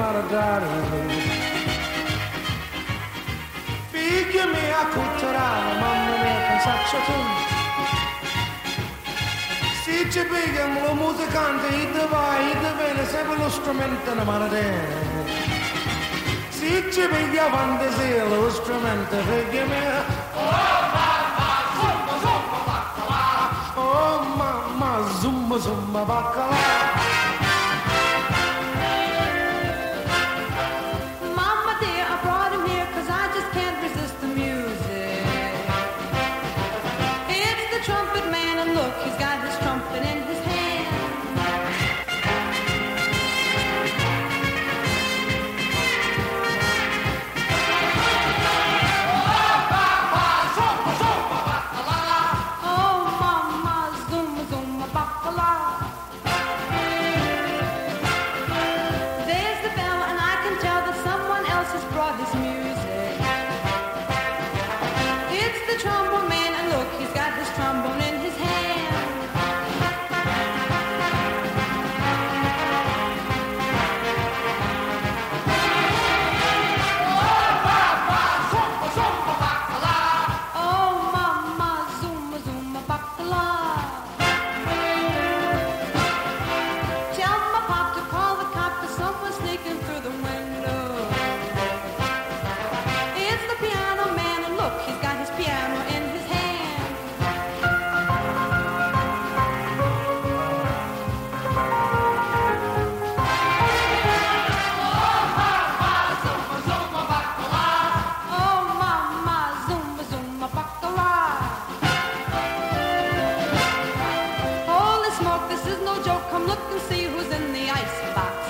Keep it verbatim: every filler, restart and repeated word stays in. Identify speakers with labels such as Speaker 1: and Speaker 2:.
Speaker 1: da-da-da-da. Figli a culturale, mamma mia, pensaccia tu. Se ci pighiamo la musicante, i te vai, i te viene sempre lo strumento di maradena. Se ci piglia fantasia, lo strumento, figli mia. Oh mamma, zumba, zumba, baccalà. Oh mamma, zumba, zumba, baccalà.
Speaker 2: He's got his trumpet in his hand. Oh, mama, zumba, zumba, bacala. There's the bell, and I can tell that someone else has brought his music. It's the trombone man, and look, he's got his trombone in his hand. Holy smoke, this is no joke. Come look and see who's in the icebox.